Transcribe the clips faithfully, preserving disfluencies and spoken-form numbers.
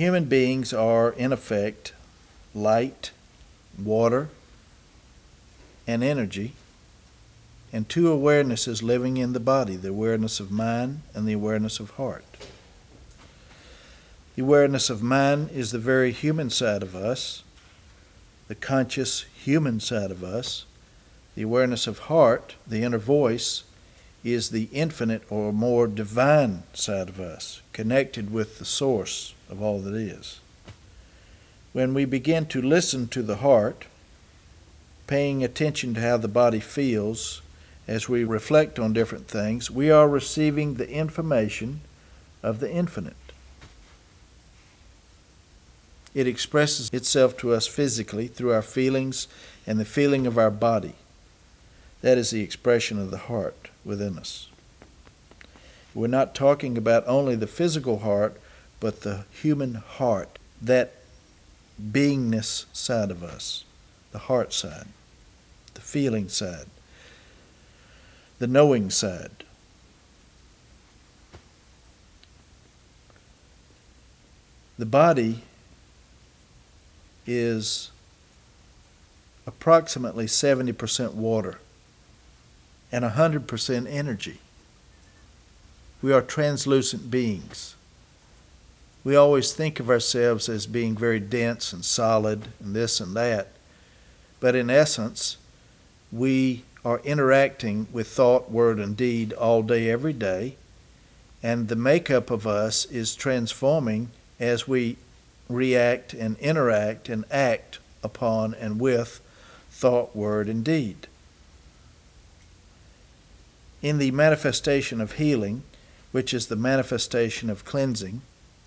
Human beings are, in effect, light, water, and energy, and two awarenesses living in the body, the awareness of mind and the awareness of heart. The awareness of mind is the very human side of us, the conscious human side of us. The awareness of heart, the inner voice, is the infinite or more divine side of us, connected with the source of all that is. When we begin to listen to the heart, paying attention to how the body feels as we reflect on different things, we are receiving the information of the infinite. It expresses itself to us physically through our feelings and the feeling of our body. That is the expression of the heart within us. We're not talking about only the physical heart, but the human heart, that beingness side of us, the heart side, the feeling side, the knowing side. The body is approximately seventy percent water and one hundred percent energy. We are translucent beings. We always think of ourselves as being very dense and solid and this and that, but in essence, we are interacting with thought, word, and deed all day, every day, and the makeup of us is transforming as we react and interact and act upon and with thought, word, and deed. In the manifestation of healing, which is the manifestation of cleansing,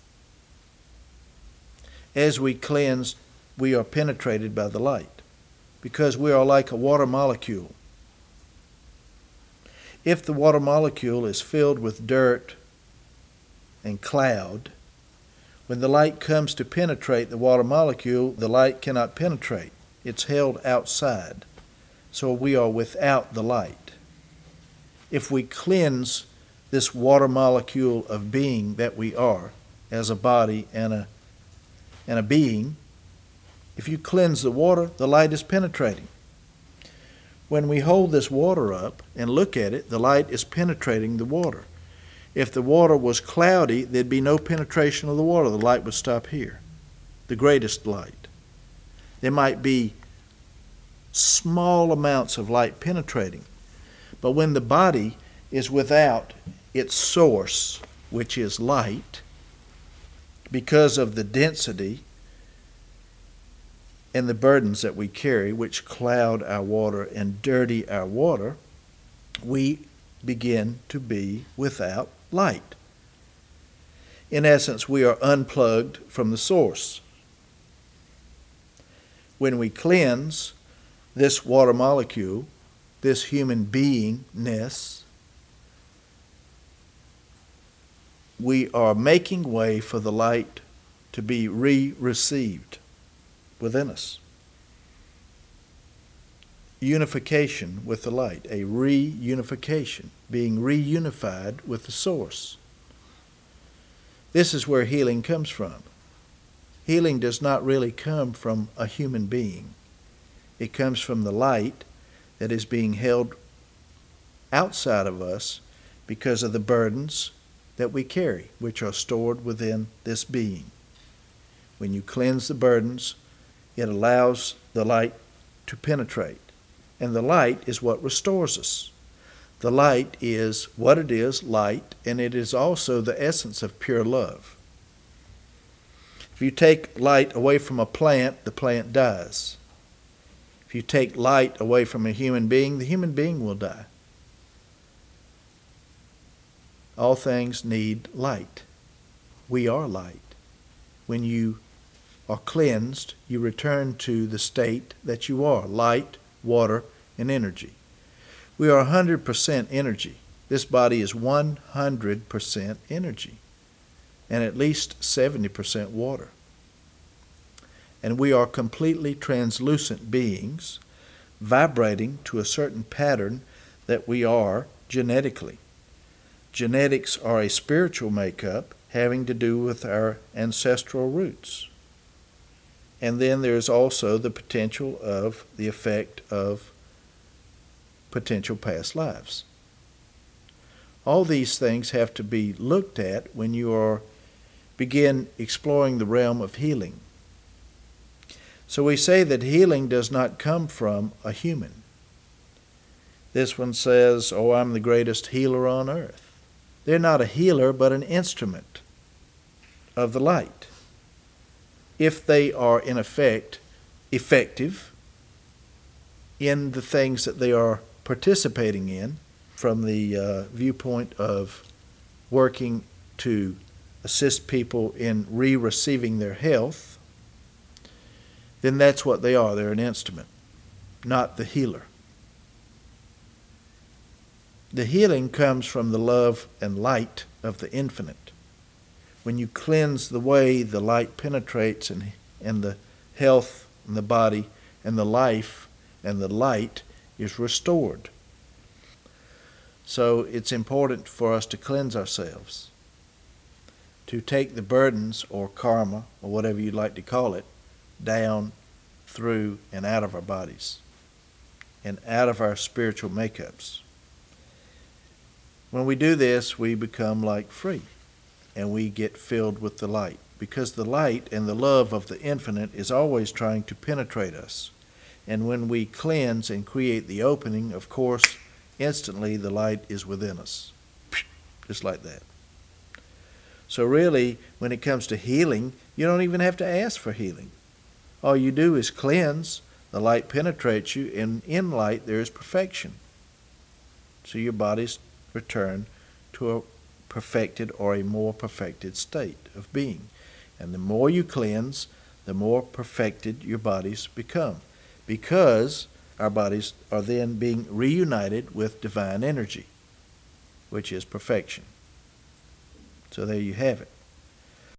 as we cleanse, we are penetrated by the light, because we are like a water molecule. If the water molecule is filled with dirt and cloud, when the light comes to penetrate the water molecule, the light cannot penetrate. It's held outside. So we are without the light. If we cleanse this water molecule of being that we are, as a body and a, and a being, if you cleanse the water, the light is penetrating. When we hold this water up and look at it, the light is penetrating the water. If the water was cloudy, there'd be no penetration of the water. The light would stop here, the greatest light. There might be small amounts of light penetrating, but when the body is without its source, which is light, because of the density and the burdens that we carry, which cloud our water and dirty our water, we begin to be without light. In essence, we are unplugged from the source. When we cleanse this water molecule, this human beingness, we are making way for the light to be re-received within us. Unification with the light, a reunification, being reunified with the source. This is where healing comes from. Healing does not really come from a human being. It comes from the light that is being held outside of us because of the burdens that we carry, which are stored within this being. When you cleanse the burdens, it allows the light to penetrate. And the light is what restores us. The light is what it is, light, and it is also the essence of pure love. If you take light away from a plant, the plant dies. If you take light away from a human being, the human being will die. All things need light. We are light. When you are cleansed, you return to the state that you are, light, water, and energy. We are one hundred percent energy. This body is one hundred percent energy and at least seventy percent water. And we are completely translucent beings vibrating to a certain pattern that we are genetically. Genetics are a spiritual makeup, having to do with our ancestral roots. And then there's also the potential of the effect of potential past lives. All these things have to be looked at when you are begin exploring the realm of healing. So we say that healing does not come from a human. This one says, oh, I'm the greatest healer on earth. They're not a healer, but an instrument of the light. If they are, in effect, effective in the things that they are participating in, from the uh, viewpoint of working to assist people in re-receiving their health, then that's what they are. They're an instrument, not the healer. The healing comes from the love and light of the infinite. When you cleanse the way the light penetrates and, and the health and the body and the life and the light is restored. So it's important for us to cleanse ourselves, to take the burdens or karma or whatever you'd like to call it down, through, and out of our bodies and out of our spiritual makeups. When we do this, we become like free and we get filled with the light, because the light and the love of the infinite is always trying to penetrate us. And when we cleanse and create the opening, of course, instantly the light is within us, just like that. So really, when it comes to healing, you don't even have to ask for healing. All you do is cleanse, the light penetrates you, and in light there is perfection. So your body's return to a perfected or a more perfected state of being. And the more you cleanse, the more perfected your bodies become, because our bodies are then being reunited with divine energy, which is perfection. So there you have it.